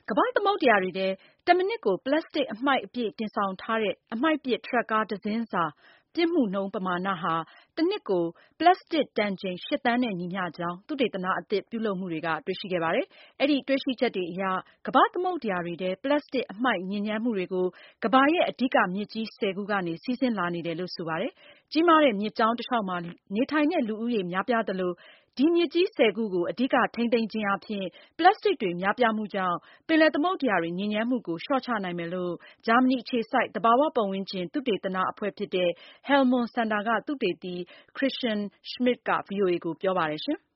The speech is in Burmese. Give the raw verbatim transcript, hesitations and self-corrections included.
ကမ္ဘာ့သမုဒ္ဒရာတွေထဲ တမိနစ်ကို ပလတ်စတစ်အမှိုက်အပြည့်တင်ဆောင်ထားတဲ့ အမှိုက်ပစ်ထရပ်ကားတစင်းစာ ပြစ်မှုနှုန်းပမာဏဟာ တနှစ်ကို ပလတ်စတစ်တန်ချိန် ရှစ်သန်းနဲ့ညီမျှကြောင်း သုတေသနအသစ်ပြုလုပ်မှုတွေက တွေ့ရှိခဲ့ပါတယ်။ အဲဒီတွေ့ရှိချက်တွေအရ ကမ္ဘာ့သမုဒ္ဒရာတွေထဲ ပလတ်စတစ်အမှိုက်ညစ်ညမ်းမှုတွေကို ကမ္ဘာရဲ့ အဓိကမြစ်ကြီး ဆယ်ခုကနေ စီးဆင်းလာနေတယ်လို့ ဆိုပါတယ်။ ကြီးမားတဲ့မြစ်ကြောင်းတလျှောက်မှာ နေထိုင်တဲ့လူဦးရေများပြားသလို ဒီမြစ်ကြီးဆယ်ခုကို အဓိကထိန်းသိမ်းခြင်းအားဖြင့် ပလတ်စတစ်တွေများပြားမှုကြောင့် ပင်လယ်သမုဒ္ဒရာတွေ ညစ်ညမ်းမှုကို လျှော့ချနိုင်မယ်လို့ ဂျာမနီအခြေစိုက် သဘာဝပတ်ဝန်းကျင် သုတေသနအဖွဲ့ဖြစ်တဲ့ Helmont စင်တာက သုတေသီ Christian Schmidt က ဗွီအိုအေကို ပြောပါတယ်။